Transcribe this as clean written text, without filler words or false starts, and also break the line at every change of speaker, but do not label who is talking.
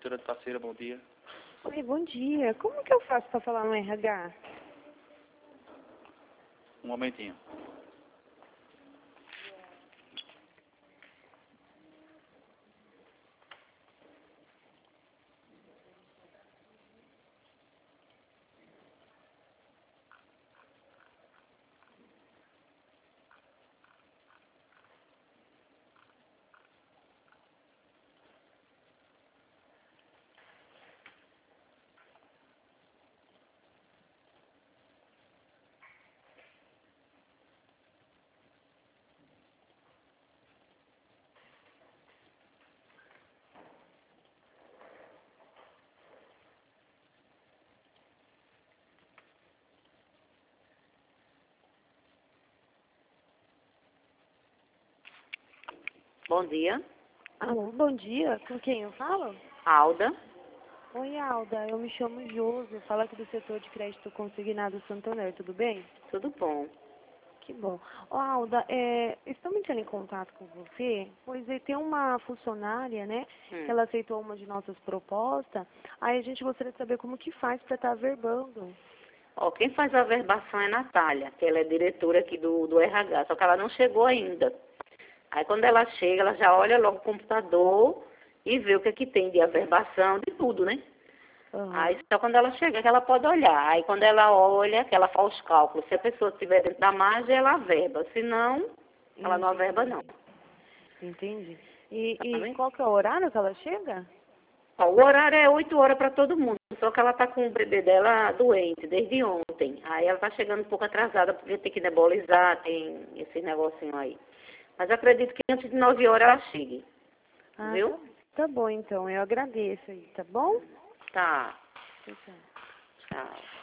Prefeitura de Passeira, bom dia.
Oi, bom dia. Como que eu faço para falar no RH?
Um momentinho.
Bom dia,
Alô, bom dia. Com quem eu falo?
Alda.
Oi, Alda. Eu me chamo Josi. Falo aqui do setor de crédito consignado Santander. Tudo bem?
Tudo bom?
Que bom. Ô, Alda, estamos entrando em contato com você, pois tem uma funcionária, né, que ela aceitou uma de nossas propostas. Aí a gente gostaria de saber como que faz para estar averbando.
Ó, quem faz a verbação é a Natália, que ela é diretora aqui do RH, só que ela não chegou ainda. Aí quando ela chega, ela já olha logo o computador e vê o que é que tem de averbação, de tudo, né? Aí só quando ela chega que ela pode olhar. Aí quando ela olha, que ela faz os cálculos. Se a pessoa estiver dentro da margem, ela averba. Se não, ela não averba não.
Entendi. E
bem?
qual que é o horário que ela chega?
Ó, o horário é 8 horas para todo mundo, só que ela tá com o bebê dela doente desde ontem. Aí ela tá chegando um pouco atrasada, porque tem que nebulizar, tem esse negocinho aí. Mas acredito que antes de 9 horas ela chegue.
Ah,
Viu?
tá bom então. Eu agradeço aí, tá bom?
Tá.
Tchau.
Tchau.